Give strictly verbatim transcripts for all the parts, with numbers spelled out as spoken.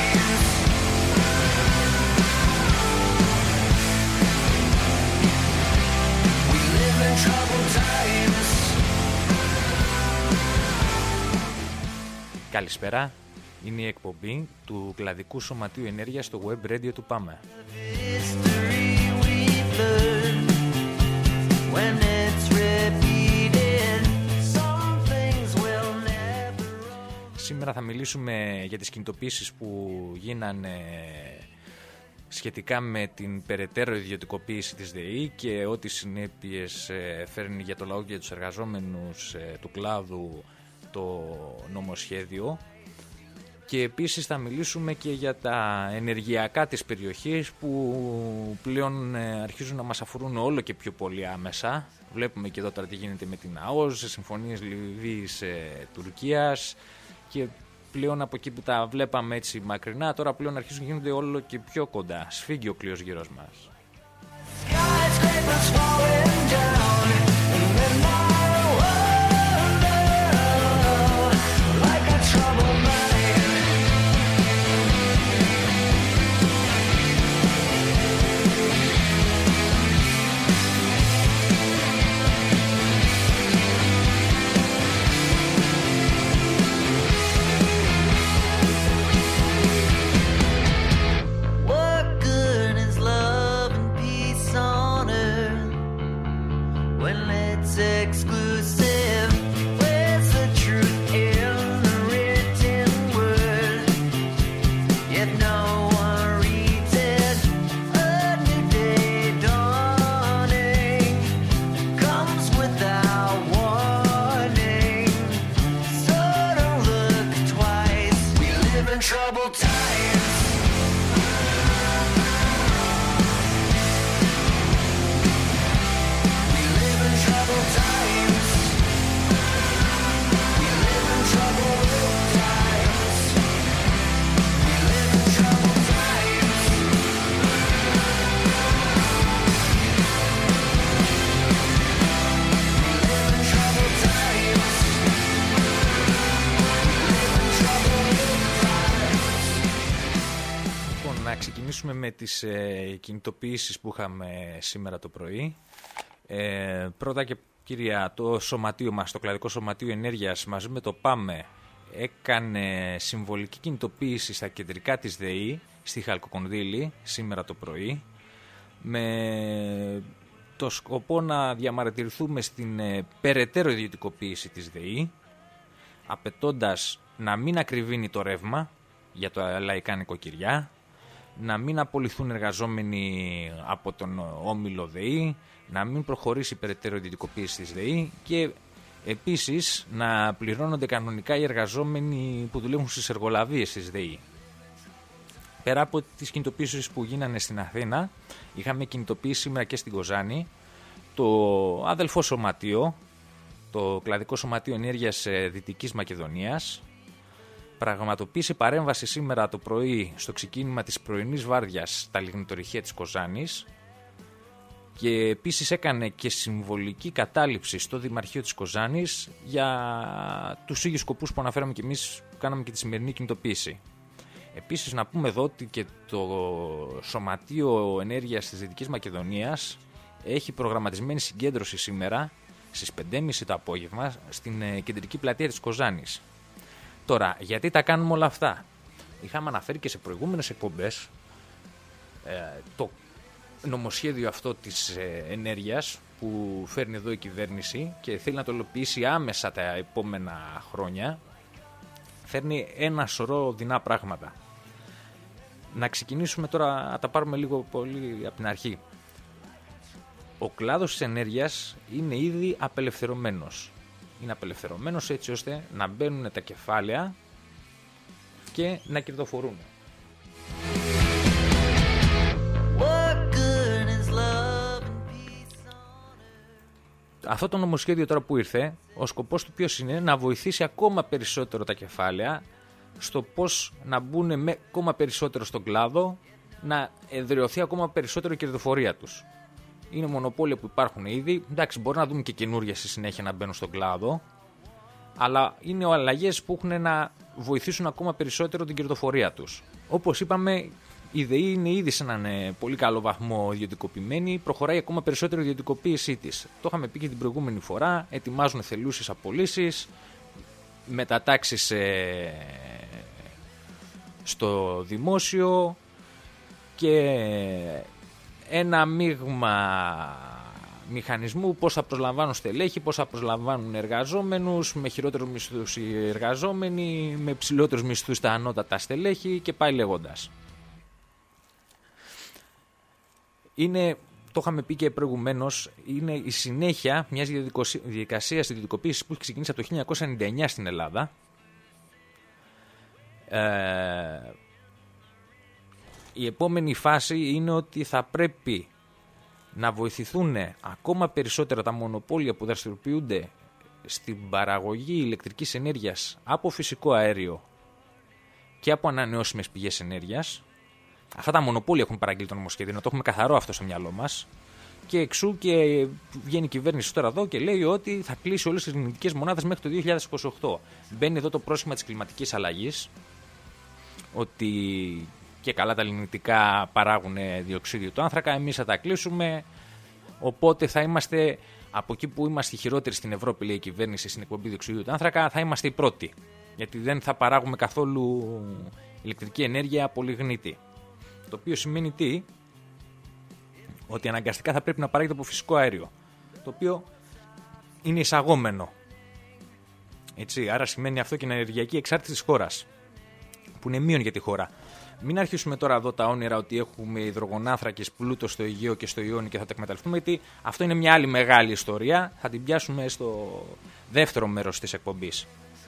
Καλησπέρα, είναι η εκπομπή του κλαδικού σωματείου ενέργειας στο web radio του ΠΑΜΕ. Σήμερα θα μιλήσουμε για τις κινητοποίησεις που γίνανε σχετικά με την περαιτέρω ιδιωτικοποίηση της ΔΕΗ και ό,τι συνέπειες φέρνει για το λαό και για τους εργαζόμενους του κλάδου το νομοσχέδιο, και επίσης θα μιλήσουμε και για τα ενεργειακά της περιοχής που πλέον αρχίζουν να μας αφορούν όλο και πιο πολύ άμεσα. Βλέπουμε και εδώ τώρα τι γίνεται με την ΑΟΣ, συμφωνίες Λιβύης Τουρκίας, και πλέον από εκεί που τα βλέπαμε έτσι μακρινά, τώρα πλέον αρχίζουν να γίνονται όλο και πιο κοντά. Σφίγγει ο κλείος γύρω μας. Με τις ε, κινητοποιήσεις που είχαμε σήμερα το πρωί. Ε, πρώτα και κύρια, το σωματείο μας, το κλαδικό σωματείο ενέργειας, μαζί με το ΠΑΜΕ, έκανε συμβολική κινητοποίηση στα κεντρικά της ΔΕΗ στη Χαλκοκονδύλη σήμερα το πρωί, με το σκοπό να διαμαρτυρηθούμε στην ε, περαιτέρω ιδιωτικοποίηση της ΔΕΗ, απαιτώντας να μην ακριβίνει το ρεύμα για τα λαϊκά νοικοκυριά, να μην απολυθούν εργαζόμενοι από τον όμιλο ΔΕΗ, να μην προχωρήσει περαιτέρω ιδιωτικοποίηση της ΔΕΗ και επίσης να πληρώνονται κανονικά οι εργαζόμενοι που δουλεύουν στις εργολαβίες της ΔΕΗ. Πέρα από τις κινητοποίησεις που γίνανε στην Αθήνα, είχαμε κινητοποίηση σήμερα και στην Κοζάνη. Το αδελφό σωματείο, το κλαδικό σωματείο ενέργειας Δυτικής Μακεδονίας, πραγματοποίησε παρέμβαση σήμερα το πρωί στο ξεκίνημα της πρωινής βάρδιας στα λιγνητορυχεία της Κοζάνης, και επίσης έκανε και συμβολική κατάληψη στο Δημαρχείο της Κοζάνης για τους ίδιους σκοπούς που αναφέραμε και εμείς που κάναμε και τη σημερινή κινητοποίηση. Επίσης να πούμε εδώ ότι και το Σωματείο Ενέργειας της Δυτικής Μακεδονίας έχει προγραμματισμένη συγκέντρωση σήμερα στις πέντε και μισή το απόγευμα στην κεντρική πλατεία της Κοζάνης. Τώρα, γιατί τα κάνουμε όλα αυτά? Είχαμε αναφέρει και σε προηγούμενες εκπομπές ε, το νομοσχέδιο αυτό της ε, ενέργειας που φέρνει εδώ η κυβέρνηση και θέλει να το υλοποιήσει άμεσα τα επόμενα χρόνια. Φέρνει ένα σωρό δεινά πράγματα. Να ξεκινήσουμε τώρα, να τα πάρουμε λίγο πολύ από την αρχή. Ο κλάδος της ενέργειας είναι ήδη απελευθερωμένος. Είναι απελευθερωμένος έτσι ώστε να μπαίνουν τα κεφάλαια και να κερδοφορούν. Αυτό το νομοσχέδιο τώρα που ήρθε, ο σκοπός του ποιος είναι? Να βοηθήσει ακόμα περισσότερο τα κεφάλαια στο πώς να μπουν με ακόμα περισσότερο στον κλάδο, να εδραιωθεί ακόμα περισσότερο η κερδοφορία τους. Είναι μονοπόλια που υπάρχουν ήδη. Εντάξει, μπορεί να δούμε και καινούργια στη συνέχεια να μπαίνουν στον κλάδο. αλλά είναι αλλαγές που έχουν να βοηθήσουν ακόμα περισσότερο την κερδοφορία τους. Όπως είπαμε, η ΔΕΗ είναι ήδη σε έναν πολύ καλό βαθμό ιδιωτικοποιημένη, προχωράει ακόμα περισσότερο η ιδιωτικοποίησή της. Το είχαμε πει και την προηγούμενη φορά, ετοιμάζουν θελούσιες απολύσεις, μετατάξεις ε, στο δημόσιο και ένα μείγμα μηχανισμού πώς θα προσλαμβάνουν στελέχη, πώς θα προσλαμβάνουν εργαζόμενους, με χειρότερους μισθούς οι εργαζόμενοι, με ψηλότερους μισθούς τα ανώτατα στελέχη και πάει λέγοντας. Είναι, το είχαμε πει και προηγουμένως, είναι η συνέχεια μιας διαδικασίας ιδιωτικοποίησης που έχει ξεκινήσει από το χίλια εννιακόσια ενενήντα εννιά στην Ελλάδα. Ε, η επόμενη φάση είναι ότι θα πρέπει να βοηθηθούν ακόμα περισσότερα τα μονοπόλια που δραστηριοποιούνται στην παραγωγή ηλεκτρικής ενέργειας από φυσικό αέριο και από ανανεώσιμες πηγές ενέργειας. Αυτά τα μονοπόλια έχουν παραγγείλει το νομοσχέδιο, να το έχουμε καθαρό αυτό στο μυαλό μας. Και εξού και βγαίνει η κυβέρνηση τώρα εδώ και λέει ότι θα κλείσει όλες τις λινητικές μονάδες μέχρι το δύο χιλιάδες είκοσι οκτώ. Μπαίνει εδώ το πρόσχημα της κλιματικής αλλαγής, ότι και καλά τα λινητικά παράγουν διοξείδιο του άνθρακα, εμείς θα τα κλείσουμε, οπότε θα είμαστε από εκεί που είμαστε οι χειρότεροι στην Ευρώπη, λέει η κυβέρνηση, στην εκπομπή διοξειδίου του άνθρακα, θα είμαστε οι πρώτοι, γιατί δεν θα παράγουμε καθόλου ηλεκτρική ενέργεια από λιγνίτη. Το οποίο σημαίνει τι? Ότι αναγκαστικά θα πρέπει να παράγεται από φυσικό αέριο, το οποίο είναι εισαγόμενο. Έτσι, άρα σημαίνει αυτό και την ενεργειακή εξάρτηση της χώρας, που είναι μείον για τη χώρα. Μην αρχίσουμε τώρα εδώ τα όνειρα ότι έχουμε υδρογονάνθρακες πλούτο στο Αιγαίο και στο Ιόνι και θα τα εκμεταλλευτούμε, γιατί αυτό είναι μια άλλη μεγάλη ιστορία. Θα την πιάσουμε στο δεύτερο μέρος της εκπομπής.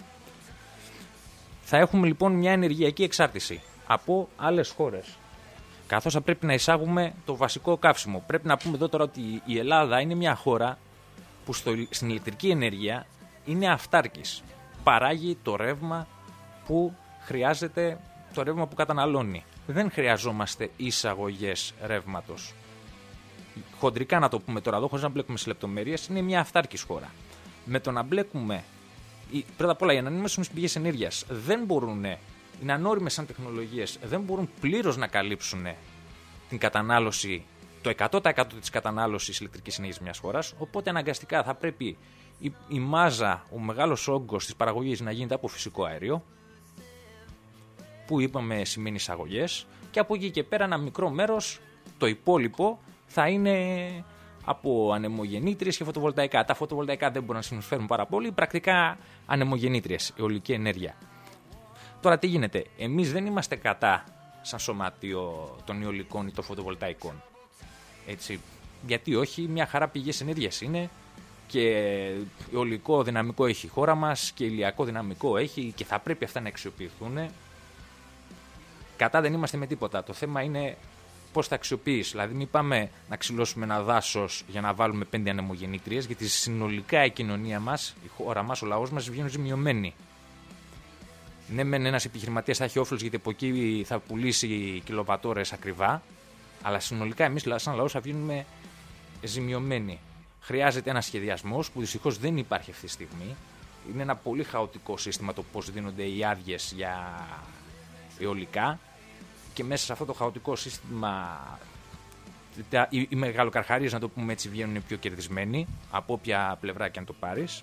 Θα έχουμε λοιπόν μια ενεργειακή εξάρτηση από άλλες χώρες, καθώς θα πρέπει να εισάγουμε το βασικό καύσιμο. Πρέπει να πούμε εδώ τώρα ότι η Ελλάδα είναι μια χώρα που στο, στην ηλεκτρική ενέργεια είναι αυτάρκης. Παράγει το ρεύμα που χρειάζεται, το ρεύμα που καταναλώνει. Δεν χρειαζόμαστε εισαγωγές ρεύματος. Χοντρικά να το πούμε τώρα εδώ, χωρίς να μπλέκουμε σε λεπτομέρειες, είναι μια αυτάρκης χώρα. Με το να μπλέκουμε, πρώτα απ' όλα, οι ανανεώσιμες πηγές ενέργειας δεν μπορούν, είναι ανώριμες σαν τεχνολογίες, δεν μπορούν πλήρως να καλύψουν την κατανάλωση, το εκατό τοις εκατό της κατανάλωσης ηλεκτρικής ενέργειας μιας χώρας. Οπότε αναγκαστικά θα πρέπει η, η μάζα, ο μεγάλος όγκος της παραγωγής να γίνεται από φυσικό αέριο, που είπαμε σημαίνει εισαγωγές, και από εκεί και πέρα ένα μικρό μέρος, το υπόλοιπο, θα είναι από ανεμογεννήτριες και φωτοβολταϊκά. Τα φωτοβολταϊκά δεν μπορούν να συνεισφέρουν πάρα πολύ, πρακτικά ανεμογεννήτριες, αιωλική ενέργεια. Τώρα τι γίνεται, εμείς δεν είμαστε κατά σαν σωματείο των αιωλικών ή των φωτοβολταϊκών. Έτσι, γιατί όχι, μια χαρά πηγές ενέργειας είναι και αιωλικό δυναμικό έχει η χώρα μας και ηλιακό δυναμικό έχει και θα πρέπει αυτά να αξιοποιηθούν. Κατά δεν είμαστε με τίποτα. Το θέμα είναι πώς θα αξιοποιείς. Δηλαδή, μην πάμε να ξυλώσουμε ένα δάσος για να βάλουμε πέντε ανεμογεννήτριες, γιατί συνολικά η κοινωνία μας, η χώρα μας, ο λαός μας βγαίνουν ζημιωμένοι. Ναι, μεν ένας επιχειρηματίας θα έχει όφελος γιατί από εκεί θα πουλήσει κιλοβατόρες ακριβά, αλλά συνολικά εμείς, σαν λαός, θα βγαίνουμε ζημιωμένοι. Χρειάζεται ένας σχεδιασμός που δυστυχώς δεν υπάρχει αυτή τη στιγμή. Είναι ένα πολύ χαοτικό σύστημα το πώς δίνονται οι άδειες για αιωλικά. Και μέσα σε αυτό το χαοτικό σύστημα οι, οι μεγαλοκαρχαρίες, να το πούμε έτσι, βγαίνουν πιο κερδισμένοι από όποια πλευρά και αν το πάρεις.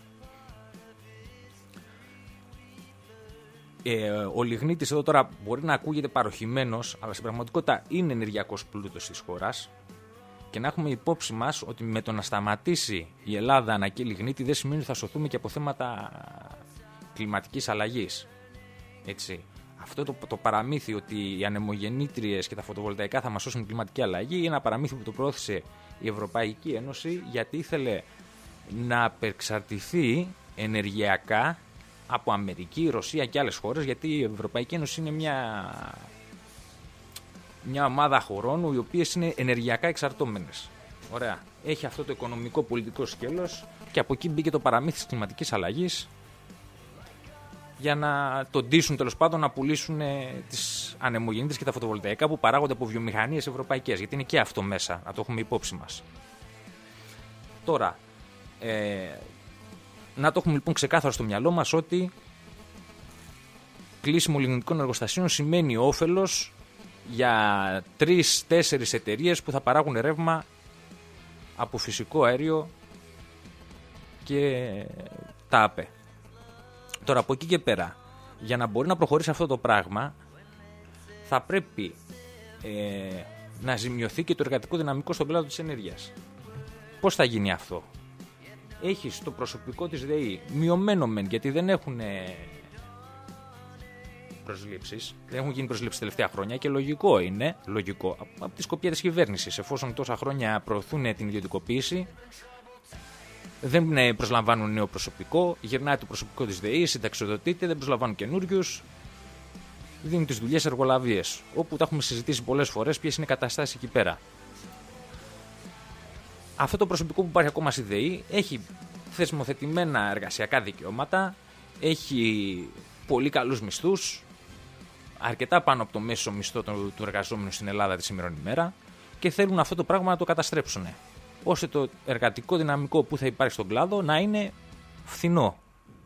Ε, ο λιγνίτης εδώ τώρα μπορεί να ακούγεται παροχημένος, αλλά στην πραγματικότητα είναι ενεργειακός πλούτος της χώρας, και να έχουμε υπόψη μας ότι με το να σταματήσει η Ελλάδα να καίει λιγνίτη δεν σημαίνει ότι θα σωθούμε και από θέματα κλιματικής αλλαγής. Έτσι. Αυτό το, το παραμύθι ότι οι ανεμογεννήτριες και τα φωτοβολταϊκά θα μας σώσουν την κλιματική αλλαγή είναι ένα παραμύθι που το πρόθεσε η Ευρωπαϊκή Ένωση, γιατί ήθελε να απεξαρτηθεί ενεργειακά από Αμερική, Ρωσία και άλλες χώρες, γιατί η Ευρωπαϊκή Ένωση είναι μια, μια ομάδα χωρών οι οποίες είναι ενεργειακά εξαρτώμενες. Ωραία. Έχει αυτό το οικονομικό πολιτικό σκέλος και από εκεί μπήκε το παραμύθι της κλιματικής αλλαγής, για να τον ντύσουν, τέλος πάντων, να πουλήσουν τις ανεμογεννήτριες και τα φωτοβολταϊκά που παράγονται από βιομηχανίες ευρωπαϊκές, γιατί είναι και αυτό μέσα, να το έχουμε υπόψη μας. Τώρα, ε, να το έχουμε λοιπόν ξεκάθαρο στο μυαλό μας ότι κλείσιμο λιγνητικών εργοστασίων σημαίνει όφελος για τρεις-τέσσερις εταιρείες που θα παράγουν ρεύμα από φυσικό αέριο και τα ΑΠΕ. Τώρα από εκεί και πέρα, για να μπορεί να προχωρήσει αυτό το πράγμα, θα πρέπει ε, να ζημιωθεί και το εργατικό δυναμικό στον κλάδο της ενέργειας. Πώς θα γίνει αυτό? Έχεις το προσωπικό της ΔΕΗ μειωμένο μεν, γιατί δεν έχουν προσλήψεις, δεν έχουν γίνει προσλήψεις τελευταία χρόνια και λογικό είναι, λογικό, από τη σκοπιά της κυβέρνησης, εφόσον τόσα χρόνια προωθούν την ιδιωτικοποίηση, δεν προσλαμβάνουν νέο προσωπικό, γυρνάει το προσωπικό της ΔΕΗ, συνταξιοδοτείται, δεν προσλαμβάνουν καινούριους, δίνουν τις δουλειές εργολαβίες, όπου τα έχουμε συζητήσει πολλές φορές ποιες είναι οι καταστάσεις εκεί πέρα. Αυτό το προσωπικό που υπάρχει ακόμα στη ΔΕΗ έχει θεσμοθετημένα εργασιακά δικαιώματα, έχει πολύ καλούς μισθούς, αρκετά πάνω από το μέσο μισθό του, του εργαζόμενου στην Ελλάδα τη σήμερον ημέρα, και θέλουν αυτό το πράγμα να το καταστρέψουν, ώστε το εργατικό δυναμικό που θα υπάρχει στον κλάδο να είναι φθηνό.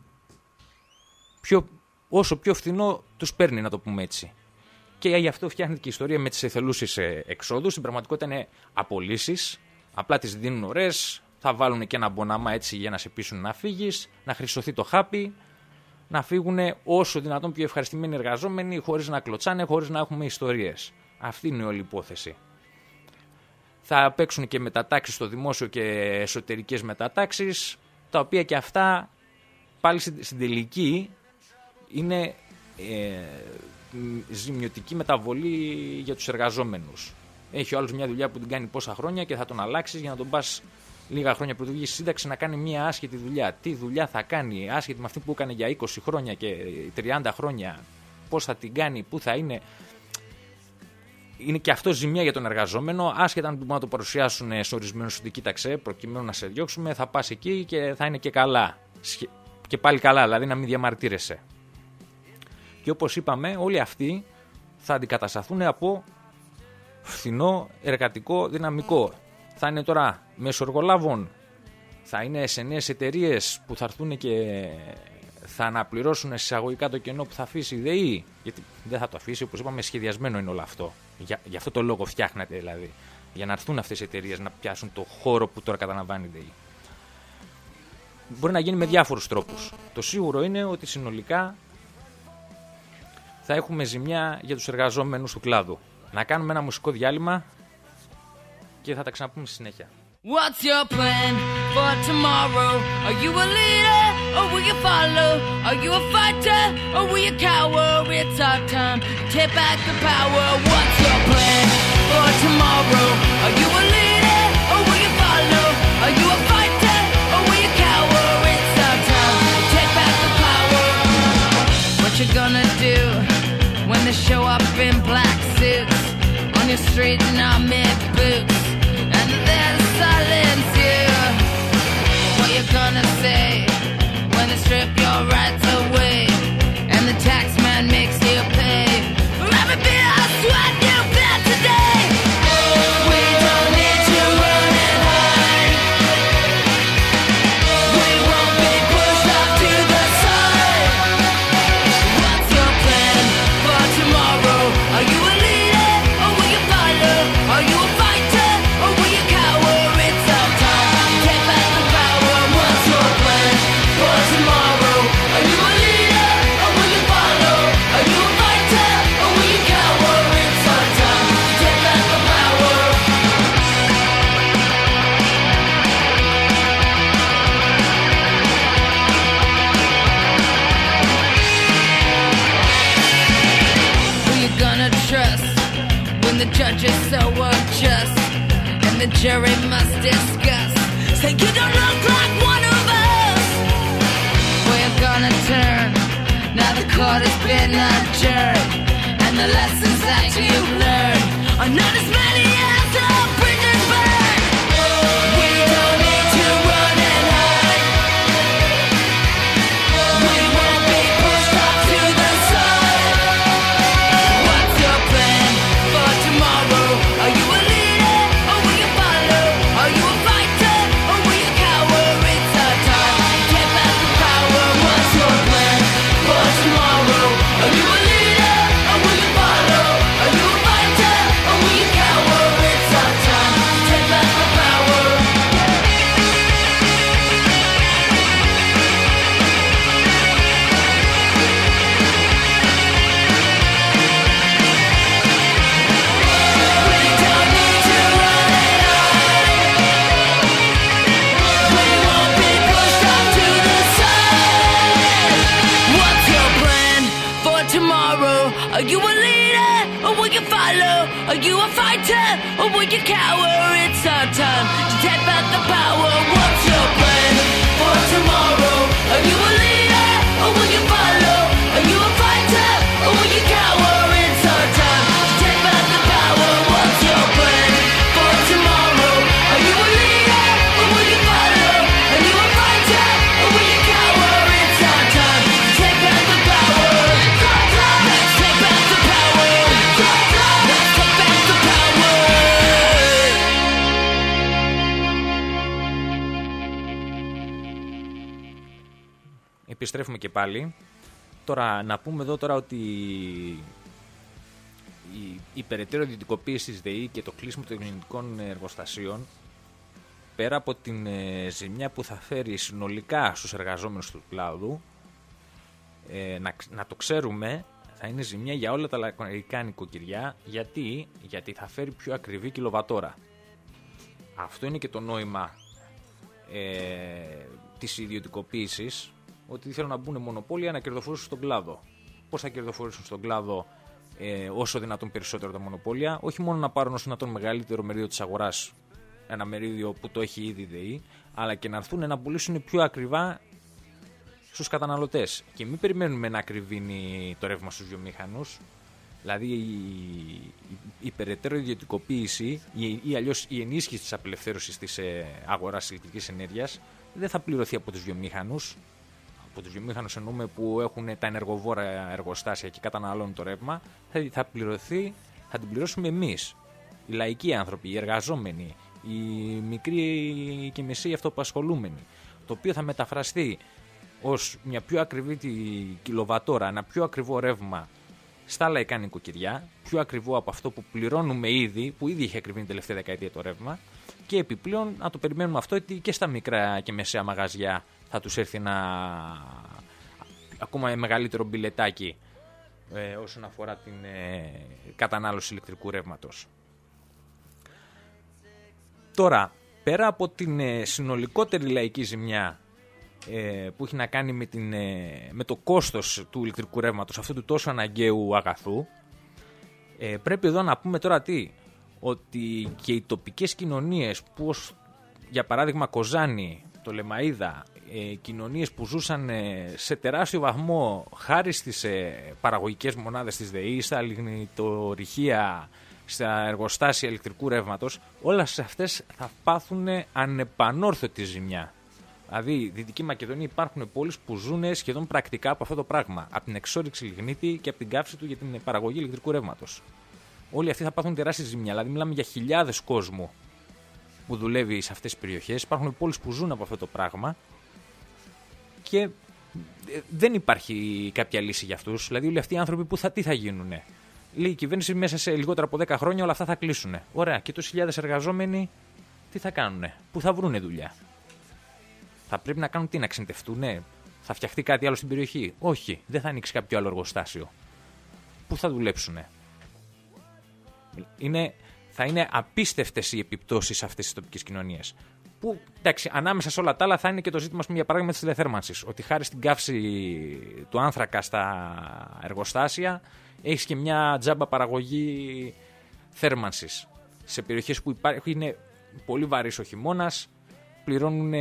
Πιο, όσο πιο φθηνό τους παίρνει, να το πούμε έτσι. Και γι' αυτό φτιάχνεται και η ιστορία με τις εθελούσιες εξόδους. Στην πραγματικότητα είναι απολύσεις. Απλά τις δίνουν ωραίες, θα βάλουν και ένα μπονάμα έτσι για να σε πείσουν να φύγεις, να χρυσωθεί το χάπι, να φύγουν όσο δυνατόν πιο ευχαριστημένοι εργαζόμενοι, χωρίς να κλωτσάνε, χωρίς να έχουμε ιστορίες. Αυτή είναι όλη η υπόθεση. Θα παίξουν και μετατάξεις στο δημόσιο και εσωτερικές μετατάξεις, τα οποία και αυτά πάλι στην τελική είναι ε, ζημιωτική μεταβολή για τους εργαζόμενους. Έχει ο άλλος μια δουλειά που την κάνει πόσα χρόνια και θα τον αλλάξεις για να τον πας λίγα χρόνια πρωτού βγει σύνταξη να κάνει μια άσχετη δουλειά. Τι δουλειά θα κάνει, άσχετη με αυτή που έκανε για είκοσι χρόνια και τριάντα χρόνια, πώς θα την κάνει, πού θα είναι. Είναι και αυτό ζημιά για τον εργαζόμενο, άσχετα αν μπορούν να το παρουσιάσουν σε ορισμένους ότι κοίταξε, προκειμένου να σε διώξουμε, θα πας εκεί και θα είναι και καλά. Και πάλι καλά, δηλαδή να μην διαμαρτύρεσαι. Και όπως είπαμε, όλοι αυτοί θα αντικατασταθούν από φθηνό εργατικό δυναμικό. Θα είναι τώρα μέσω εργολάβων, θα είναι σε νέες εταιρείες που θα έρθουν και θα αναπληρώσουν εισαγωγικά το κενό που θα αφήσει η ΔΕΗ. Γιατί δεν θα το αφήσει, όπως είπαμε, σχεδιασμένο είναι όλο αυτό. Για, για αυτό το λόγο φτιάχνεται δηλαδή. Για να έρθουν αυτές οι εταιρείες να πιάσουν το χώρο που τώρα καταλαμβάνει η ΔΕΗ. Μπορεί να γίνει με διάφορους τρόπους. Το σίγουρο είναι ότι συνολικά θα έχουμε ζημιά για τους εργαζόμενους του κλάδου. Να κάνουμε ένα μουσικό διάλειμμα και θα τα ξαναπούμε στη συνέχεια. What's your plan for tomorrow? Are you a leader or will you follow? Are you a fighter or will you cower? It's our time to take back the power. What's your plan for tomorrow? Are you a leader or will you follow? Are you a fighter or will you cower? It's our time to take back the power. What you gonna do when they show up in black suits on your street in army boots? And they'll silence you. What you gonna say when they strip your rights away and the tax man makes you pay for every bit of sweat you fed today? We don't need to run and hide. We won't be pushed off to the side. What's your plan for tomorrow? Are you a leader or will you follow? Are you a fighter or will you cower? It's our time to take back the power. What's your plan for tomorrow? Are you a leader or will you follow? Are you a fighter or will you cower? It's our time to take back the power. Who you gonna trust when the judge is so unjust and the jury must discuss? Say you don't look like one of us. Where you gonna turn? Now the court has been adjourned and the lessons that you've learned are not as many as the bridges burned. We don't need to run and hide. We won't be pushed off to the side. What's your plan for tomorrow? Are you a leader or will you follow? Are you a fighter or will you cower? It's our time to take back the follow? Are you a fighter or will you cower? It's our time to take back the power. What's your plan for tomorrow? Are you a leader or will you follow? Are you a fighter or will you cower? It's our time to take back the power. What's your plan for tomorrow? Are you a leader or will you follow? Are you a fighter or will you cower? It's our time to take back the power. Let's take back the power. Let's take back the power. Επιστρέφουμε και πάλι. Τώρα να πούμε εδώ τώρα ότι η, η περαιτέρω ιδιωτικοποίηση της ΔΕΗ και το κλείσιμο των ελληνικών εργοστασίων, πέρα από την ε, ζημιά που θα φέρει συνολικά στους εργαζόμενους του κλάδου, ε, να, να το ξέρουμε, θα είναι ζημιά για όλα τα λαϊκά νοικοκυριά. Γιατί? Γιατί θα φέρει πιο ακριβή κιλοβατόρα. Αυτό είναι και το νόημα ε, της ιδιωτικοποίησης, ότι θέλουν να μπουν μονοπόλια να κερδοφορήσουν στον κλάδο. Πώς θα κερδοφορήσουν στον κλάδο ε, όσο δυνατόν περισσότερο τα μονοπόλια? Όχι μόνο να πάρουν όσο δυνατόν μεγαλύτερο μερίδιο της αγοράς, ένα μερίδιο που το έχει ήδη η ΔΕΗ, αλλά και να έρθουν να πουλήσουν πιο ακριβά στους καταναλωτές. Και μην περιμένουμε να ακριβίνει το ρεύμα στους βιομήχανους. Δηλαδή η, η, η περαιτέρω ιδιωτικοποίηση ή, ή αλλιώς η ενίσχυση της απελευθέρωσης της ε, αγοράς ηλεκτρικής ενέργειας δεν θα πληρωθεί από τους βιομήχανους. Από τους βιομήχανους εννοούμε που έχουν τα ενεργοβόρα εργοστάσια και καταναλώνουν το ρεύμα. Θα, θα πληρωθεί, θα την πληρώσουμε εμείς, οι λαϊκοί άνθρωποι, οι εργαζόμενοι, οι μικροί και μεσαίοι αυτοαπασχολούμενοι. Το οποίο θα μεταφραστεί ως μια πιο ακριβή τη κιλοβατόρα, ένα πιο ακριβό ρεύμα στα λαϊκά νοικοκυριά, πιο ακριβό από αυτό που πληρώνουμε ήδη, που ήδη είχε ακριβή την τελευταία δεκαετία το ρεύμα, και επιπλέον να το περιμένουμε αυτό ότι και στα μικρά και μεσαία μαγαζιά θα τους έρθει ένα ακόμα μεγαλύτερο μπιλετάκι ε, όσον αφορά την ε, κατανάλωση ηλεκτρικού ρεύματος. Τώρα, πέρα από την ε, συνολικότερη λαϊκή ζημιά ε, που έχει να κάνει με, την, ε, με το κόστος του ηλεκτρικού ρεύματος, αυτού του τόσο αναγκαίου αγαθού, ε, πρέπει εδώ να πούμε τώρα τι, ότι και οι τοπικές κοινωνίες που ως, για παράδειγμα Κοζάνη, το Λεμαΐδα, ε, κοινωνίες που ζούσαν ε, σε τεράστιο βαθμό χάρη στις ε, παραγωγικές μονάδες της ΔΕΗ, στα λιγνητορυχεία, στα εργοστάσια ηλεκτρικού ρεύματος, όλες αυτές θα πάθουν ανεπανόρθωτη ζημιά. Δηλαδή, η Δυτική Μακεδονία υπάρχουν πόλεις που ζουν σχεδόν πρακτικά από αυτό το πράγμα. Από την εξόρυξη λιγνίτη και από την καύση του για την παραγωγή ηλεκτρικού ρεύματος. Όλοι αυτοί θα πάθουν τεράστια ζημιά. Δηλαδή, μιλάμε για χιλιάδες κόσμου που δουλεύει σε αυτές τις περιοχές. Υπάρχουν πόλεις που ζουν από αυτό το πράγμα και δεν υπάρχει κάποια λύση για αυτούς. Δηλαδή, όλοι αυτοί οι άνθρωποι που θα, τι θα γίνουνε. Λέει η κυβέρνηση μέσα σε λιγότερα από δέκα χρόνια όλα αυτά θα κλείσουν. Ωραία, και τόσες χιλιάδες εργαζόμενοι τι θα κάνουνε, πού θα βρούνε δουλειά? Θα πρέπει να κάνουν τι, να ξεντευτούνε? Θα φτιαχτεί κάτι άλλο στην περιοχή? Όχι, δεν θα ανοίξει κάποιο άλλο εργοστάσιο. Πού θα δουλέψουνε? Είναι, θα είναι απίστευτες οι επιπτώσεις αυτές της τοπικής κοινωνίας. Που, εντάξει, ανάμεσα σε όλα τα άλλα θα είναι και το ζήτημα, για παράδειγμα, της τηλεθέρμανσης. Ότι χάρη στην καύση του άνθρακα στα εργοστάσια έχεις και μια τζάμπα παραγωγή θέρμανσης. Σε περιοχές που υπάρχει, είναι πολύ βαρύς ο χειμώνας, πληρώνουν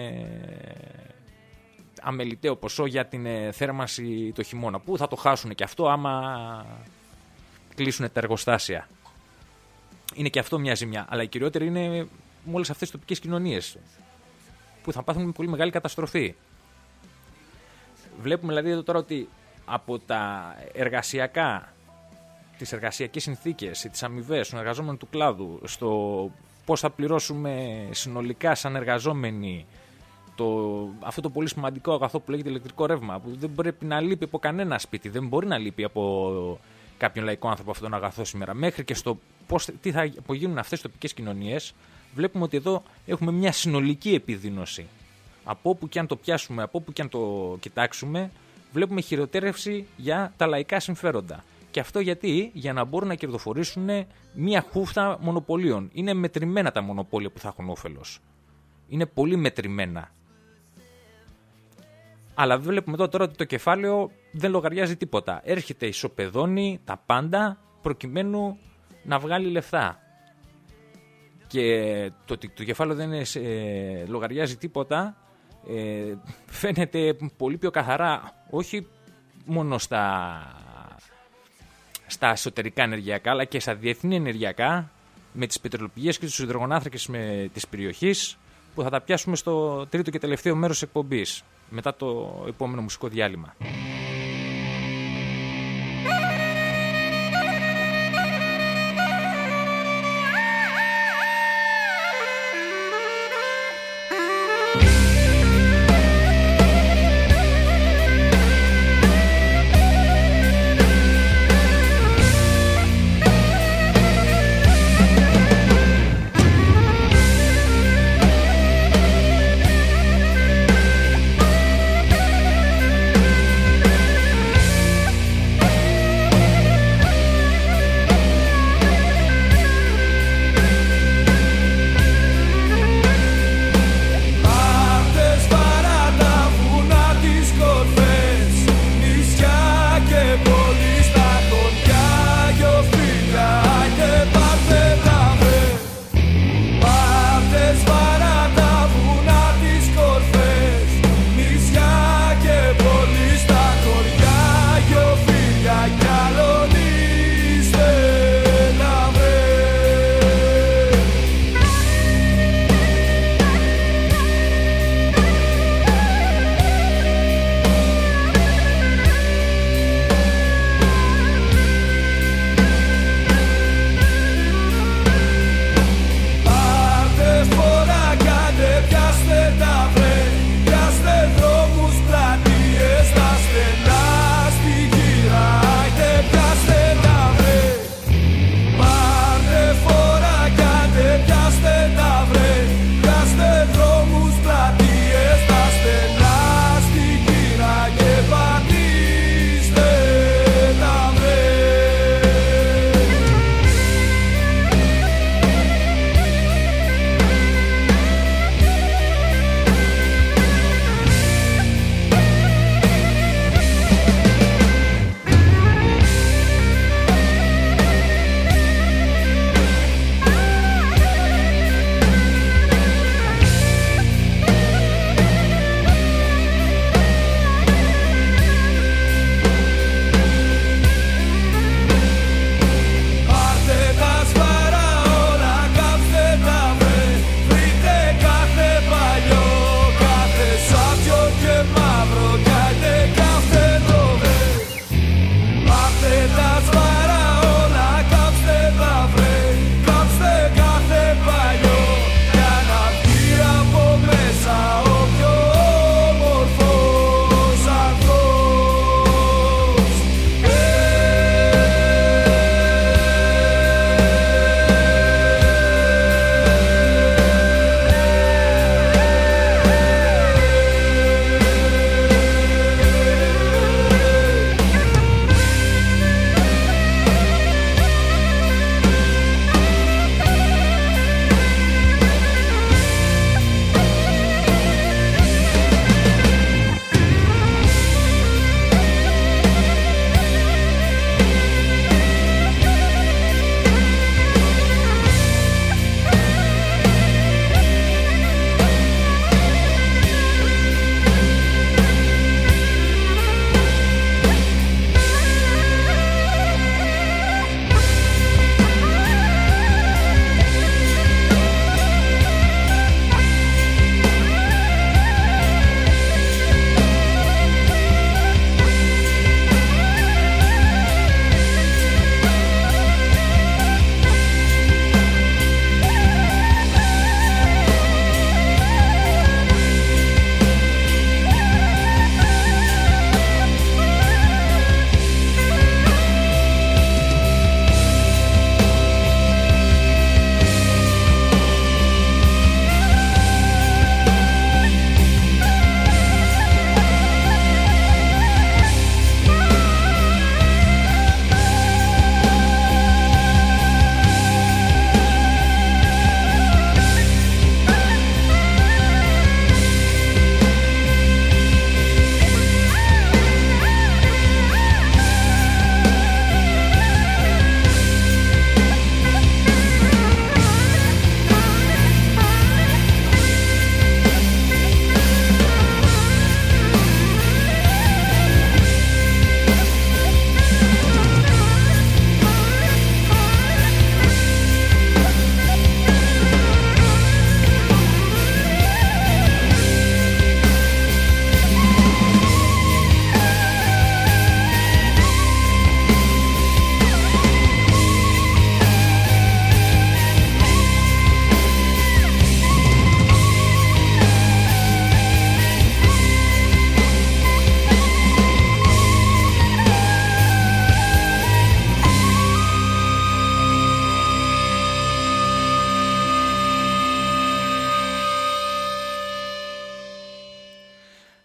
αμεληταίο ποσό για την θέρμανση το χειμώνα. Που θα το χάσουν και αυτό άμα κλείσουν τα εργοστάσια. Είναι και αυτό μια ζημιά. Αλλά η κυριότερη είναι με όλες αυτές τις τοπικές κοινωνίες που θα πάθουν πολύ μεγάλη καταστροφή. Βλέπουμε δηλαδή εδώ τώρα ότι από τα εργασιακά, τις εργασιακές συνθήκες, τις αμοιβές των εργαζόμενων του κλάδου, στο πώς θα πληρώσουμε συνολικά σαν εργαζόμενοι το, αυτό το πολύ σημαντικό αγαθό που λέγεται ηλεκτρικό ρεύμα, που δεν πρέπει να λείπει από κανένα σπίτι, δεν μπορεί να λείπει από κάποιον λαϊκό άνθρωπο αυτόν τον αγαθό σήμερα, μέχρι και στο πώς, τι θα απογίνουν αυτές τις τοπικές κοινωνίες. Βλέπουμε ότι εδώ έχουμε μια συνολική επιδείνωση. Από όπου και αν το πιάσουμε, από όπου και αν το κοιτάξουμε, βλέπουμε χειροτέρευση για τα λαϊκά συμφέροντα. Και αυτό γιατί? Για να μπορούν να κερδοφορήσουν μια χούφτα μονοπωλίων. Είναι μετρημένα τα μονοπόλια που θα έχουν όφελος. Είναι πολύ μετρημένα. Αλλά βλέπουμε εδώ τώρα ότι το κεφάλαιο δεν λογαριάζει τίποτα. Έρχεται, ισοπεδώνει τα πάντα προκειμένου να βγάλει λεφτά. Και το ότι το κεφάλαιο δεν είναι, ε, λογαριάζει τίποτα, ε, φαίνεται πολύ πιο καθαρά, όχι μόνο στα, στα εσωτερικά ενεργειακά, αλλά και στα διεθνή ενεργειακά, με τις πετρελαιοπηγές και τους υδρογονάνθρακες με της περιοχής, που θα τα πιάσουμε στο τρίτο και τελευταίο μέρος της εκπομπής, μετά το επόμενο μουσικό διάλειμμα. We'll be right back.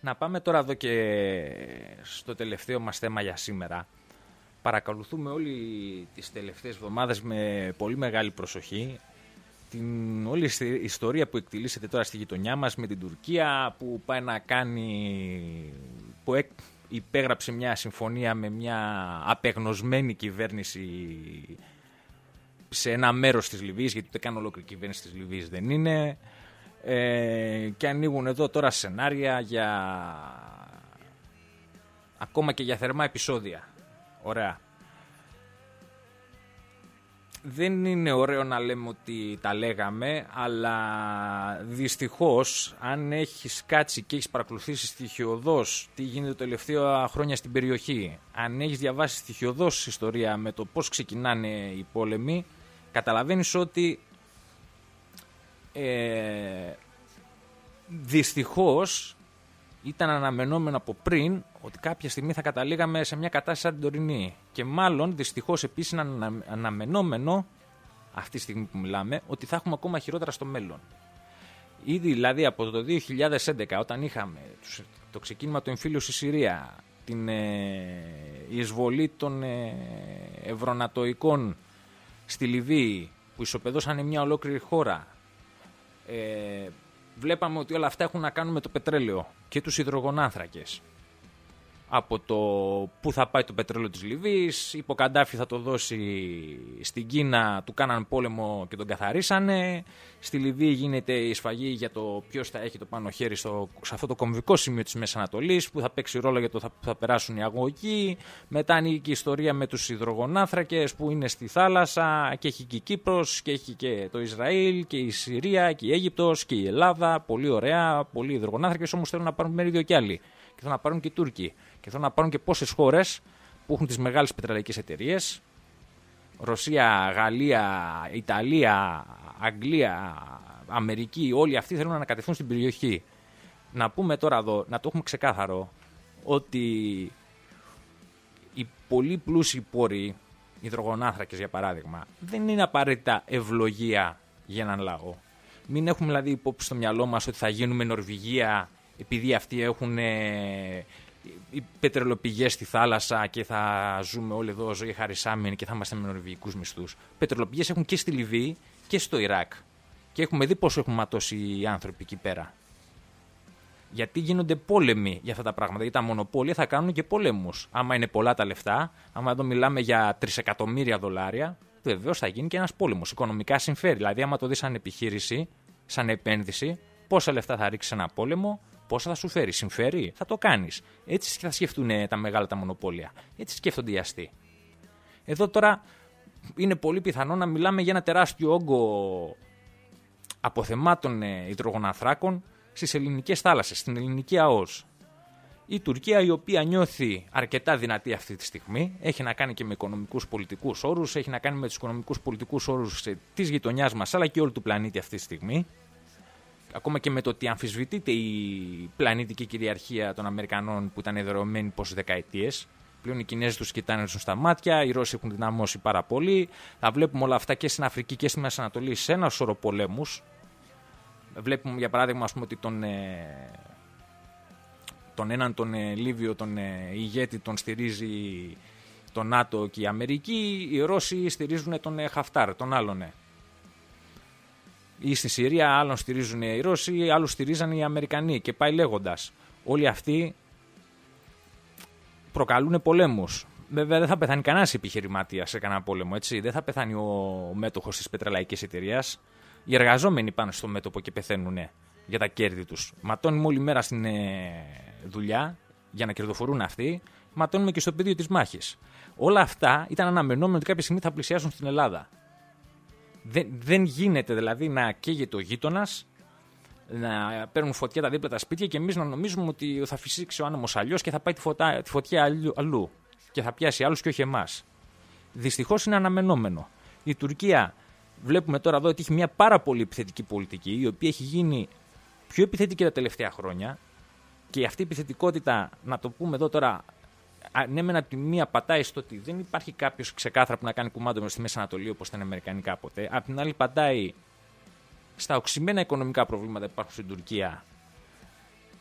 Να πάμε τώρα εδώ και στο τελευταίο μας θέμα για σήμερα. Παρακολουθούμε όλοι τις τελευταίες εβδομάδες με πολύ μεγάλη προσοχή την όλη η ιστορία που εκτελήσεται τώρα στη γειτονιά μας με την Τουρκία, που πάει να κάνει, που υπέγραψε μια συμφωνία με μια απεγνωσμένη κυβέρνηση σε ένα μέρος της Λιβύης, γιατί ούτε καν ολόκληρη κυβέρνηση της Λιβύης δεν είναι, ε, και ανοίγουν εδώ τώρα σενάρια για ακόμα και για θερμά επεισόδια. Ωραία. Δεν είναι ωραίο να λέμε ότι τα λέγαμε, αλλά δυστυχώς αν έχεις κάτσει και έχεις παρακολουθήσει στοιχειωδώς τι γίνεται τα τελευταία χρόνια στην περιοχή, αν έχεις διαβάσει στοιχειωδώς ιστορία με το πώς ξεκινάνε οι πόλεμοι, καταλαβαίνεις ότι ε, δυστυχώς ήταν αναμενόμενο από πριν ότι κάποια στιγμή θα καταλήγαμε σε μια κατάσταση σαν την τωρινή. Και μάλλον δυστυχώς επίσης είναι ανα, αναμενόμενο αυτή τη στιγμή που μιλάμε ότι θα έχουμε ακόμα χειρότερα στο μέλλον. Ήδη δηλαδή από το δύο χιλιάδες έντεκα, όταν είχαμε το ξεκίνημα του εμφύλιου στη Συρία, την ε, εισβολή των ε, ευρωνατοικών στη Λιβύη που ισοπεδώσανε μια ολόκληρη χώρα, ε, βλέπαμε ότι όλα αυτά έχουν να κάνουν με το πετρέλαιο και τους υδρογονάνθρακες. Από το πού θα πάει το πετρέλαιο της Λιβύης, είπε ο Καντάφη θα το δώσει στην Κίνα, του κάναν πόλεμο και τον καθαρίσανε. Στη Λιβύη γίνεται η σφαγή για το ποιος θα έχει το πάνω χέρι στο, σε αυτό το κομβικό σημείο της Μέσης Ανατολής, που θα παίξει ρόλο για το θα, θα περάσουν οι αγωγοί. Μετά ανήκει η ιστορία με τους υδρογονάνθρακες που είναι στη θάλασσα, και έχει και η Κύπρος και έχει και το Ισραήλ και η Συρία και η Αίγυπτος και η Ελλάδα. Πολύ ωραία, πολλοί υδρογονάνθρακες, όμως θέλουν να πάρουν μερίδιο κι άλλοι. Και θέλουν να πάρουν και οι Τούρκοι. Και θέλουν να πάρουν και πόσες χώρες που έχουν τις μεγάλες πετρελαϊκές εταιρείες. Ρωσία, Γαλλία, Ιταλία, Αγγλία, Αμερική, όλοι αυτοί θέλουν να ανακατευθούν στην περιοχή. Να πούμε τώρα εδώ, να το έχουμε ξεκάθαρο, ότι οι πολύ πλούσιοι πόροι, υδρογονάνθρακες για παράδειγμα, δεν είναι απαραίτητα ευλογία για έναν λαό. Μην έχουμε δηλαδή υπόψη στο μυαλό μας ότι θα γίνουμε Νορβηγία επειδή αυτοί έχουν ε, οι πετρελοπηγές στη θάλασσα και θα ζούμε όλοι εδώ ζωή χαρισάμενοι και θα είμαστε με νορβηγικούς μισθούς. Πετρελοπηγές έχουν και στη Λιβύη και στο Ιράκ. Και έχουμε δει πόσο έχουν ματώσει οι άνθρωποι εκεί πέρα. Γιατί γίνονται πόλεμοι για αυτά τα πράγματα. Γιατί τα μονοπόλια θα κάνουν και πολέμους. Άμα είναι πολλά τα λεφτά, άμα εδώ μιλάμε για τρισεκατομμύρια δολάρια, βεβαίως θα γίνει και ένας πόλεμος. Οικονομικά συμφέρει. Δηλαδή, άμα το δεις σαν επιχείρηση, σαν επένδυση, πόσα λεφτά θα ρίξει ένα πόλεμο. Πόσα θα σου φέρει, συμφέρει, θα το κάνεις. Έτσι θα σκεφτούν τα μεγάλα τα μονοπόλια. Έτσι σκέφτονται οι αστεί. Εδώ τώρα είναι πολύ πιθανό να μιλάμε για ένα τεράστιο όγκο αποθεμάτων υδρογονανθράκων στις ελληνικές θάλασσες, στην ελληνική ΑΟΣ. Η Τουρκία, η οποία νιώθει αρκετά δυνατή αυτή τη στιγμή, έχει να κάνει και με οικονομικούς πολιτικούς όρους, έχει να κάνει με τους οικονομικούς πολιτικούς όρους της γειτονιάς μας, αλλά και όλου του πλανήτη αυτή τη στιγμή. Ακόμα και με το ότι αμφισβητείται η πλανήτικη κυριαρχία των Αμερικανών που ήταν εδρεωμένοι πόσες δεκαετίες. Πλέον οι Κινέζοι τους κοιτάνε στα μάτια, οι Ρώσοι έχουν δυναμώσει πάρα πολύ. Θα βλέπουμε όλα αυτά και στην Αφρική και στη Μέση Ανατολή σε ένα σωρό πολέμους. Βλέπουμε για παράδειγμα ας πούμε, ότι τον, ε, τον έναν τον ε, Λίβιο, τον ε, ηγέτη, τον στηρίζει το ΝΑΤΟ και η Αμερική. Οι Ρώσοι στηρίζουν τον ε, Χαφτάρ, τον άλλον. Ε. Ή στη Συρία, άλλον στηρίζουν οι Ρώσοι, άλλους στηρίζαν οι Αμερικανοί και πάει λέγοντας. Όλοι αυτοί προκαλούν πολέμους. Βέβαια δεν θα πεθάνει κανένας επιχειρηματίας σε κανένα πόλεμο, έτσι. Δεν θα πεθάνει ο μέτοχος της πετρελαϊκής εταιρείας. Οι εργαζόμενοι πάνε στο μέτωπο και πεθαίνουν για τα κέρδη τους. Ματώνουμε όλη μέρα στην δουλειά για να κερδοφορούν αυτοί, ματώνουμε και στο πεδίο της μάχης. Όλα αυτά ήταν αναμενόμενο ότι κάποια στιγμή θα πλησιάσουν στην Ελλάδα. Δεν, δεν γίνεται δηλαδή να καίγεται ο γείτονας, να παίρνουν φωτιά τα δίπλα τα σπίτια και εμείς να νομίζουμε ότι θα φυσήξει ο άνεμος αλλιώς και θα πάει τη, φωτά, τη φωτιά αλλού, αλλού και θα πιάσει άλλους και όχι εμάς. Δυστυχώς είναι αναμενόμενο. Η Τουρκία βλέπουμε τώρα εδώ ότι έχει μια πάρα πολύ επιθετική πολιτική, η οποία έχει γίνει πιο επιθετική τα τελευταία χρόνια και αυτή η επιθετικότητα, να το πούμε εδώ τώρα, ναι, μεν από τη μία πατάει στο ότι δεν υπάρχει κάποιος ξεκάθαρα που να κάνει κουμάντο στη Μέση Ανατολή όπως ήταν Αμερικανοί κάποτε. Απ' την άλλη, πατάει στα οξυμένα οικονομικά προβλήματα που υπάρχουν στην Τουρκία,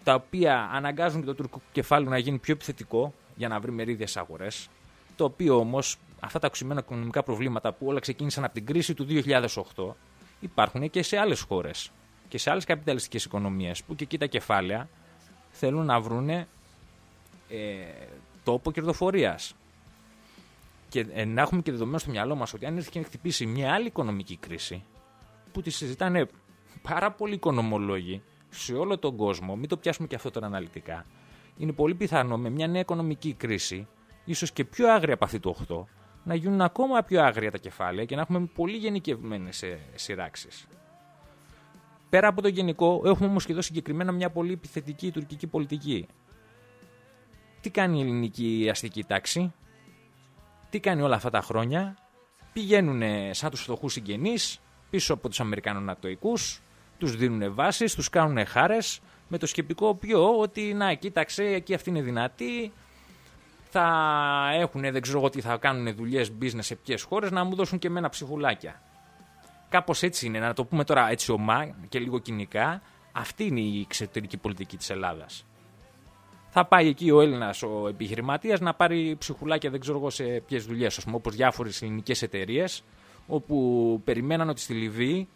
τα οποία αναγκάζουν και το τουρκικό κεφάλαιο να γίνει πιο επιθετικό για να βρει μερίδια στις αγορές. Το οποίο όμως, αυτά τα οξυμένα οικονομικά προβλήματα που όλα ξεκίνησαν από την κρίση του δύο χιλιάδες οκτώ, υπάρχουν και σε άλλες χώρες και σε άλλες καπιταλιστικές οικονομίες, που και εκεί τα κεφάλαια θέλουν να βρούνε ε, τόπο κερδοφορίας. Και ε, να έχουμε και δεδομένο στο μυαλό μας ότι αν έρθει και να χτυπήσει μια άλλη οικονομική κρίση, που τη συζητάνε πάρα πολλοί οικονομολόγοι σε όλο τον κόσμο, μην το πιάσουμε και αυτό τώρα αναλυτικά, είναι πολύ πιθανό με μια νέα οικονομική κρίση, ίσως και πιο άγρια από αυτή του οκτώ, να γίνουν ακόμα πιο άγρια τα κεφάλαια και να έχουμε πολύ γενικευμένες σειράξεις. Πέρα από το γενικό, έχουμε όμως και εδώ συγκεκριμένα μια πολύ επιθετική τουρκική πολιτική. Τι κάνει η ελληνική αστική τάξη, τι κάνει όλα αυτά τα χρόνια? Πηγαίνουν σαν τους φτωχούς συγγενείς πίσω από τους Αμερικάνους νατοικούς, τους δίνουν βάσεις, τους κάνουν χάρες, με το σκεπτικό ποιο, ότι να κοίταξε, εκεί αυτή είναι δυνατή, θα έχουν, δεν ξέρω εγώ τι θα κάνουν δουλειές business σε ποιες χώρες, να μου δώσουν και εμένα ψυχουλάκια. Κάπως έτσι είναι, να το πούμε τώρα έτσι ομά και λίγο κοινικά, αυτή είναι η εξωτερική πολιτική της Ελλάδας. Θα πάει εκεί ο Έλληνας ο επιχειρηματίας να πάρει ψυχουλάκια, δεν ξέρω εγώ σε ποιες δουλειές, ας πούμε, όπως διάφορες ελληνικές εταιρείες, όπου περιμέναν ότι στη Λιβύη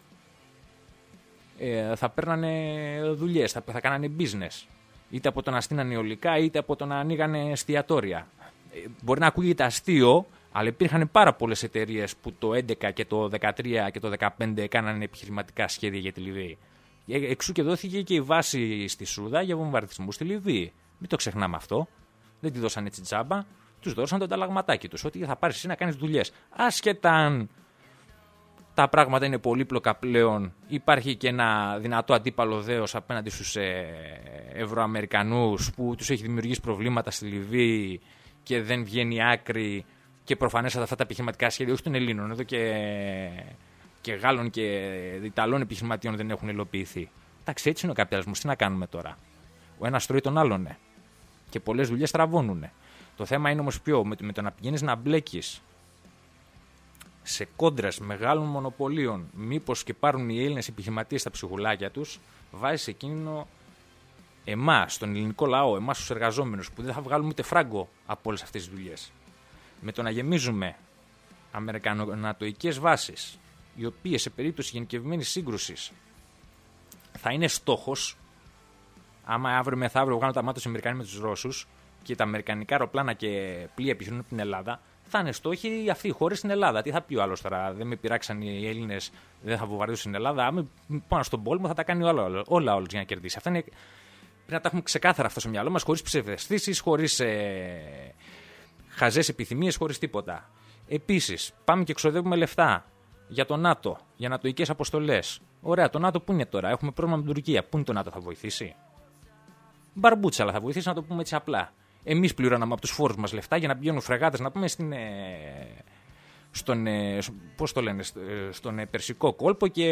ε, θα παίρνανε δουλειές, θα, θα κάνανε business. Είτε από το να στείνανε αιωλικά, είτε από το να ανοίγανε εστιατόρια. Ε, μπορεί να ακούγεται αστείο, αλλά υπήρχαν πάρα πολλές εταιρείες που το έντεκα και το δεκατρία και το δεκαπέντε έκαναν επιχειρηματικά σχέδια για τη Λιβύη. Εξού και δόθηκε και η βάση στη Σούδα για βομβαρδισμούς στη Λιβύη. Μην το ξεχνάμε αυτό. Δεν τη δώσαν έτσι τζάμπα. Τους δώσαν το ανταλλαγματάκι τους. Ότι θα πάρεις εσύ να κάνεις δουλειές. Άσχετα αν τα πράγματα είναι πολύπλοκα πλέον, υπάρχει και ένα δυνατό αντίπαλο δέος απέναντι στους ε, Ευρωαμερικανούς που τους έχει δημιουργήσει προβλήματα στη Λιβύη και δεν βγαίνει άκρη και προφανέστατα αυτά τα επιχειρηματικά σχέδια, όχι των Ελλήνων, εδώ και, και Γάλλων και Ιταλών επιχειρηματιών δεν έχουν υλοποιηθεί. Εντάξει, έτσι είναι ο καπιταλισμός. Τι να κάνουμε τώρα? Ο ένας τρώει τον άλλον, ναι. Και πολλές δουλειές τραβώνουν. Το θέμα είναι όμως ποιο, με το, με το να πηγαίνεις να μπλέκεις σε κόντρες μεγάλων μονοπωλίων, μήπως και πάρουν οι Έλληνες επιχειρηματίες τα ψυχουλάκια τους, βάζεις εκείνο εμάς, τον ελληνικό λαό, εμάς τους εργαζόμενους, που δεν θα βγάλουμε ούτε φράγκο από όλες αυτές τις δουλειές. Με το να γεμίζουμε αμερικανο-νατοικές βάσεις, οι οποίες σε περίπτωση γενικευμένης σύγκρουσης θα είναι στόχος, άμα αύριο μεθαύριο βγάλουν τα μάτια τους Αμερικανοί με τους Ρώσους και τα αμερικανικά αεροπλάνα και πλοία επιχειρούν από την Ελλάδα, θα είναι στόχοι αυτοί οι χώρες στην Ελλάδα. Τι θα πει ο άλλος τώρα? Δεν με πειράξαν οι Έλληνες, δεν θα βομβαρδίσουν την Ελλάδα. Άμα πάνω στον πόλεμο θα τα κάνει όλα, όλα όλους για να κερδίσει. Αυτά είναι, πρέπει να τα έχουμε ξεκάθαρα αυτό στο μυαλό μας, χωρίς ψευδαισθήσεις, χωρίς ε, χαζές επιθυμίες, χωρίς τίποτα. Επίσης, πάμε και εξοδεύουμε λεφτά για το ΝΑΤΟ, για νατοικές αποστολές. Ωραία, το ΝΑΤΟ πού είναι τώρα? Έχουμε πρόβλημα με την Τουρκία. Πού είναι το ΝΑΤΟ, θα βοηθήσει? Μπαρμπούτσα, αλλά θα βοηθήσει, να το πούμε έτσι απλά. Εμείς πληρώναμε από τους φόρους μας λεφτά για να πηγαίνουν φρεγάτες, να πούμε, στην, ε, στον, ε, πώς το λένε, στον ε, Περσικό κόλπο και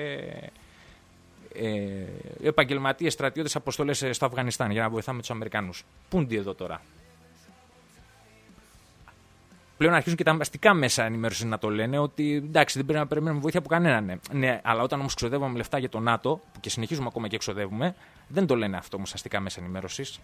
ε, επαγγελματίες στρατιώτες αποστολές στο Αφγανιστάν για να βοηθάμε τους Αμερικανούς. Πούντι εδώ τώρα. Πλέον αρχίζουν και τα αστικά μέσα ενημέρωση να το λένε ότι εντάξει, δεν πρέπει να περιμένουμε βοήθεια από κανέναν. Ναι. ναι, αλλά όταν όμως ξοδεύουμε λεφτά για το ΝΑΤΟ, που και συνεχίζουμε ακόμα και εξοδεύουμε, δεν το λένε αυτό όμως αστικά μέσα ενημέρωσης.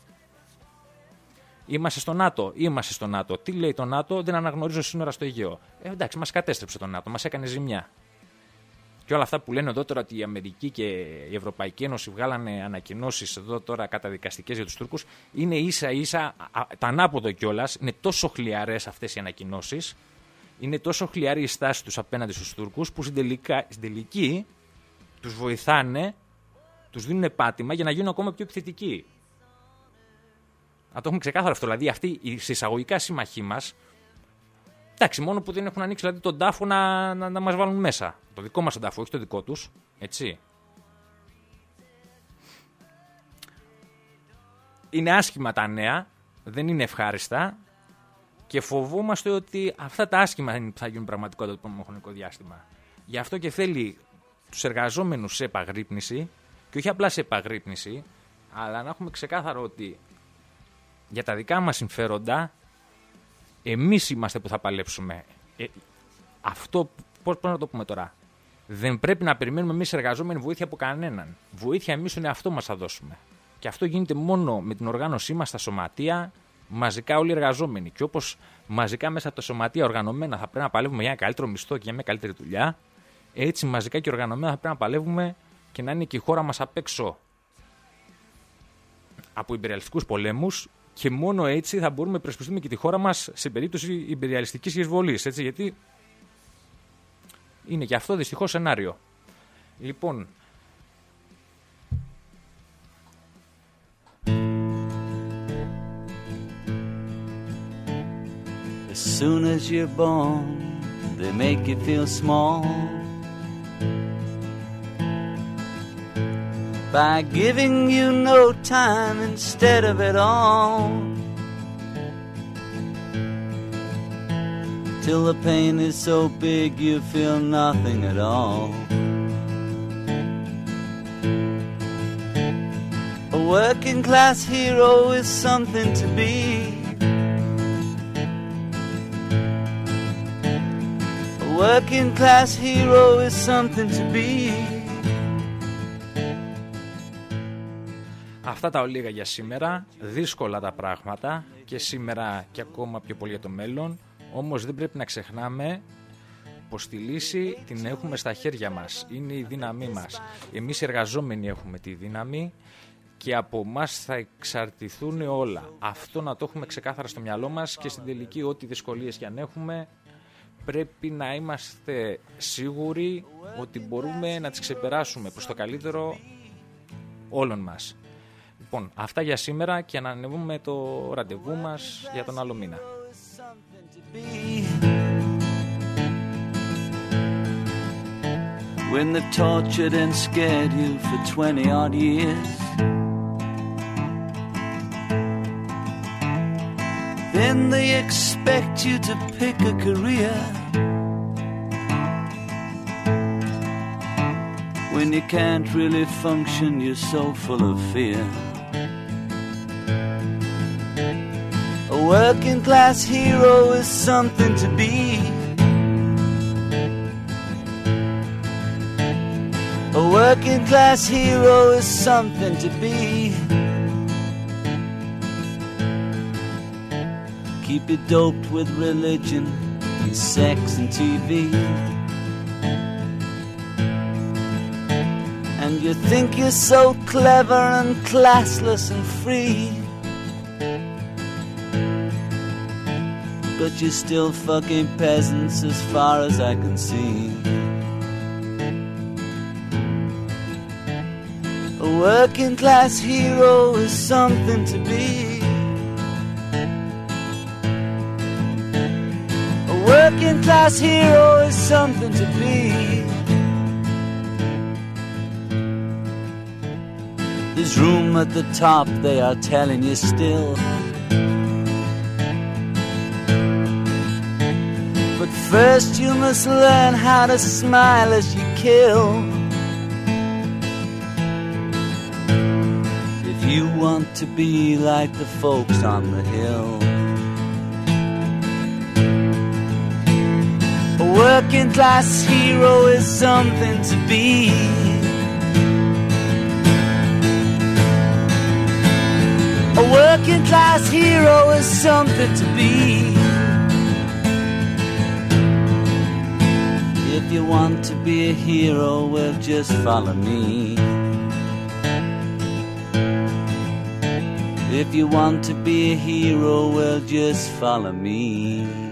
Είμαστε στο ΝΑΤΟ, είμαστε στο ΝΑΤΟ. Τι λέει το ΝΑΤΟ? Δεν αναγνωρίζω σύνορα στο Αιγαίο. Ε, εντάξει, μας κατέστρεψε το ΝΑΤΟ, μας έκανε ζημιά. Και όλα αυτά που λένε εδώ τώρα ότι η Αμερική και η Ευρωπαϊκή Ένωση βγάλανε ανακοινώσεις εδώ τώρα καταδικαστικές για τους Τούρκους, είναι ίσα ίσα τα ανάποδο κιόλας. Είναι τόσο χλιαρές αυτές οι ανακοινώσεις, είναι τόσο χλιαρή η στάση τους απέναντι στους Τούρκους, που στην, τελικά, στην τελική τους βοηθάνε, τους δίνουν πάτημα για να γίνουν ακόμα πιο επιθετικοί. Να το έχουμε ξεκάθαρο αυτό. Δηλαδή, αυτοί οι εισαγωγικά σύμμαχοί μας, εντάξει, μόνο που δεν έχουν ανοίξει δηλαδή, τον τάφο να, να, να μας βάλουν μέσα. Το δικό μας τον τάφο, όχι το δικό τους. Έτσι. Είναι άσχημα τα νέα, δεν είναι ευχάριστα και φοβούμαστε ότι αυτά τα άσχημα θα γίνουν πραγματικότητα το επόμενο χρονικό διάστημα. Γι' αυτό και θέλει τους εργαζόμενους σε επαγρύπνηση, και όχι απλά σε επαγρύπνηση, αλλά να έχουμε ξεκάθαρο ότι για τα δικά μας συμφέροντα εμείς είμαστε που θα παλέψουμε. Ε, αυτό πώς να το πούμε τώρα? Δεν πρέπει να περιμένουμε εμείς εργαζόμενοι βοήθεια από κανέναν. Βοήθεια εμείς στον εαυτό μας θα δώσουμε. Και αυτό γίνεται μόνο με την οργάνωσή μας στα σωματεία, μαζικά όλοι οι εργαζόμενοι. Και όπως μαζικά μέσα από τα σωματεία οργανωμένα θα πρέπει να παλεύουμε για ένα καλύτερο μισθό και για μια καλύτερη δουλειά, έτσι μαζικά και οργανωμένα θα πρέπει να παλεύουμε και να είναι και η χώρα μας απ' έξω από ιμπεριαλιστικούς πολέμους, και μόνο έτσι θα μπορούμε να υπερασπιστούμε και τη χώρα μας σε περίπτωση ιμπεριαλιστικής εισβολής. Έτσι, γιατί είναι και αυτό δυστυχώς σενάριο. Λοιπόν, as soon as you're born, they make you feel small by giving you no time instead of it all, till the pain is so big you feel nothing at all. A working class hero is something to be. A working class hero is something to be. Αυτά τα ολίγα για σήμερα. Δύσκολα τα πράγματα και σήμερα και ακόμα πιο πολύ για το μέλλον. Όμως δεν πρέπει να ξεχνάμε πως τη λύση την έχουμε στα χέρια μας. Είναι η δύναμή μας. Εμείς οι εργαζόμενοι έχουμε τη δύναμη και από μας θα εξαρτηθούν όλα. Αυτό να το έχουμε ξεκάθαρα στο μυαλό μας, και στην τελική ό,τι δυσκολίες και αν έχουμε, πρέπει να είμαστε σίγουροι ότι μπορούμε να τις ξεπεράσουμε προς το καλύτερο όλων μας. Λοιπόν, αυτά για σήμερα, και ανανεώνουμε το ραντεβού μας για τον άλλο μήνα. When they've tortured and scared you for twenty odd years, then they expect you to pick a career. When you can't really function, you're so full of fear. A working class hero is something to be. A working class hero is something to be. Keep you doped with religion and sex and T V, and you think you're so clever and classless and free, but you're still fucking peasants as far as I can see. A working class hero is something to be. A working class hero is something to be. There's room at the top, they are telling you still. But first you must learn how to smile as you kill. If you want to be like the folks on the hill. A working class hero is something to be. A working class hero is something to be. If you want to be a hero, well, just follow me. If you want to be a hero, well, just follow me.